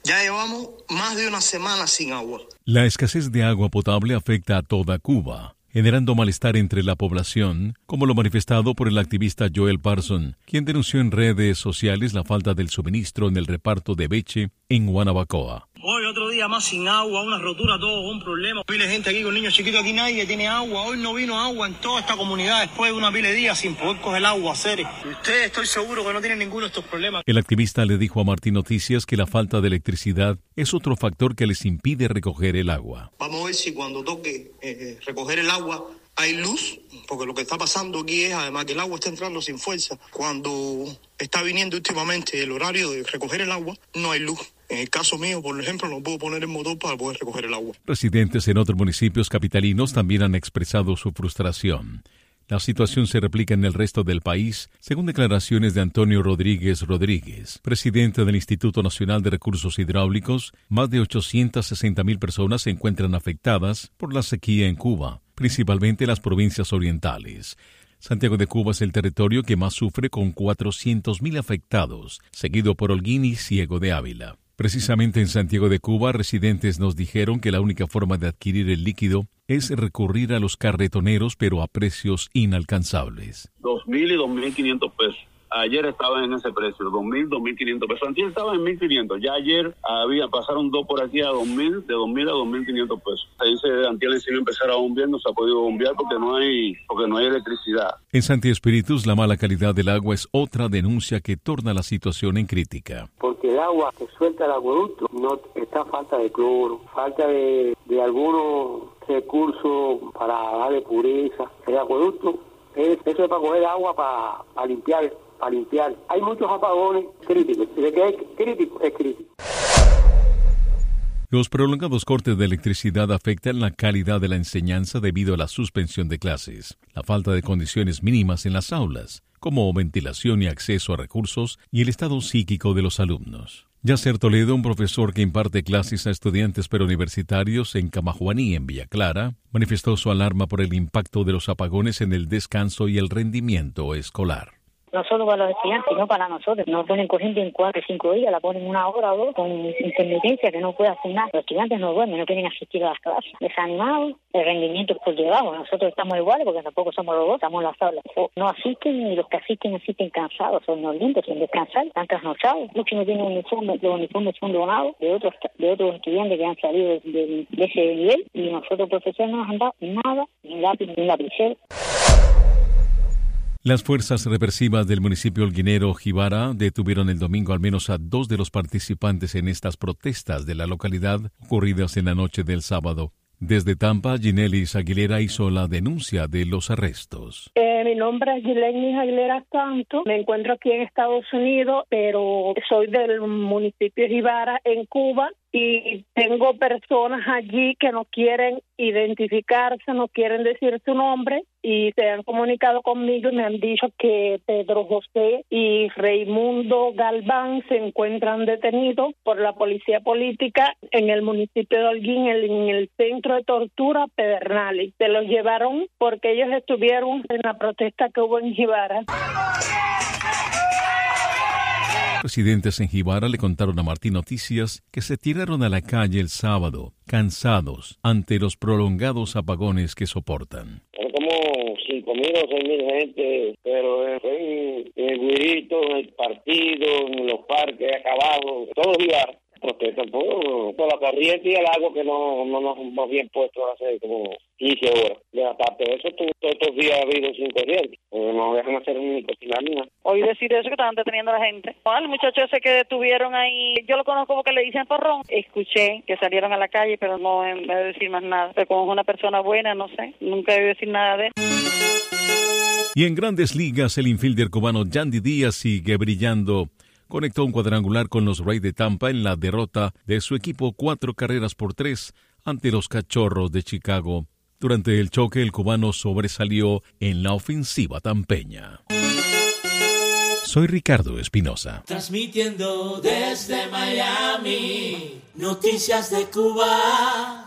Ya llevamos más de una semana sin agua. La escasez de agua potable afecta a toda Cuba, generando malestar entre la población, como lo manifestado por el activista Joel Parson, quien denunció en redes sociales la falta del suministro en el reparto de Beche en Guanabacoa. Hoy otro día más sin agua, una rotura, todo un problema. Pile gente aquí con niños chiquitos, aquí nadie tiene agua. Hoy no vino agua en toda esta comunidad después de una pile de días sin poder coger agua, seres. Y ustedes estoy seguro que no tienen ninguno de estos problemas. El activista le dijo a Martín Noticias que la falta de electricidad es otro factor que les impide recoger el agua. Vamos a ver si cuando toque recoger el agua hay luz, porque lo que está pasando aquí es, además que el agua está entrando sin fuerza, cuando está viniendo últimamente el horario de recoger el agua, no hay luz. En el caso mío, por ejemplo, no puedo poner el motor para poder recoger el agua. Residentes en otros municipios capitalinos también han expresado su frustración. La situación se replica en el resto del país, según declaraciones de Antonio Rodríguez, presidente del Instituto Nacional de Recursos Hidráulicos. Más de 860,000 personas se encuentran afectadas por la sequía en Cuba, principalmente las provincias orientales. Santiago de Cuba es el territorio que más sufre, con 400,000 afectados, seguido por Holguín y Ciego de Ávila. Precisamente en Santiago de Cuba, residentes nos dijeron que la única forma de adquirir el líquido es recurrir a los carretoneros, pero a precios inalcanzables. 2,000 y 2,500 pesos. Ayer estaba en ese precio, 2,000, 2,500 pesos. Antes estaba en 1,500. Ya ayer pasaron dos por aquí a 2,000, de 2,000 a 2,500 pesos. Se dice antier encima empezar a bombear, no se ha podido bombear porque no hay electricidad. En Santi Espíritus, la mala calidad del agua es otra denuncia que torna la situación en crítica. Porque el agua que suelta el acueducto no está falta de cloro, falta de algunos recursos para darle pureza. El acueducto, eso es para coger agua para limpiar. Hay muchos apagones críticos. De que es crítico, es crítico. Los prolongados cortes de electricidad afectan la calidad de la enseñanza debido a la suspensión de clases, la falta de condiciones mínimas en las aulas, como ventilación y acceso a recursos, y el estado psíquico de los alumnos. Yacer Toledo, un profesor que imparte clases a estudiantes preuniversitarios en Camajuaní, en Villa Clara, manifestó su alarma por el impacto de los apagones en el descanso y el rendimiento escolar. No solo para los estudiantes, sino para nosotros. Nos ponen corriente en 4 o 5 días, la ponen 1 hora o 2 con intermitencia que no puede hacer nada. Los estudiantes no duermen, no quieren asistir a las clases. Desanimados, el rendimiento es por debajo. Nosotros estamos iguales porque tampoco somos robots, estamos en las aulas. No asisten y los que asisten cansados, somnolientos, sin descansar, están trasnochados. Muchos no tienen uniforme, los uniformes son donados de otros estudiantes que han salido de ese nivel, y nosotros profesores no nos han dado nada, ni lápiz ni lapicero. Las fuerzas represivas del municipio holguinero Jibara detuvieron el domingo al menos a 2 de los participantes en estas protestas de la localidad ocurridas en la noche del sábado. Desde Tampa, Ginelis Aguilera hizo la denuncia de los arrestos. Mi nombre es Ginelis Aguilera Santos. Me encuentro aquí en Estados Unidos, pero soy del municipio de Jibara, en Cuba. Y tengo personas allí que no quieren identificarse, no quieren decir su nombre, y se han comunicado conmigo y me han dicho que Pedro José y Raimundo Galván se encuentran detenidos por la policía política en el municipio de Holguín, en el centro de tortura Pedernales. Se los llevaron porque ellos estuvieron en la protesta que hubo en Jibara. Residentes en Jibara le contaron a Martín Noticias que se tiraron a la calle el sábado, cansados ante los prolongados apagones que soportan. Como 5,000 o 6,000 gente, pero en el Guirito, en el partido, en los parques, acabados, todos Jibara. Protestan por la corriente y el agua que no nos hemos bien puesto hace como 15 horas. Y aparte de eso, todos estos días ha habido sin corriente. No dejan hacer ni cocinar ni nada. Oí decir eso, que estaban deteniendo a la gente. El muchacho ese que detuvieron ahí, yo lo conozco porque le dicen Porrón. Escuché que salieron a la calle, pero no me voy a decir más nada. Pero como es una persona buena, no sé, nunca he decir nada de él. Y en Grandes Ligas, el infielder cubano Yandy Díaz sigue brillando. Conectó un cuadrangular con los Rays de Tampa en la derrota de su equipo 4-3 ante los Cachorros de Chicago. Durante el choque, el cubano sobresalió en la ofensiva tampeña. Soy Ricardo Espinosa. Transmitiendo desde Miami, noticias de Cuba.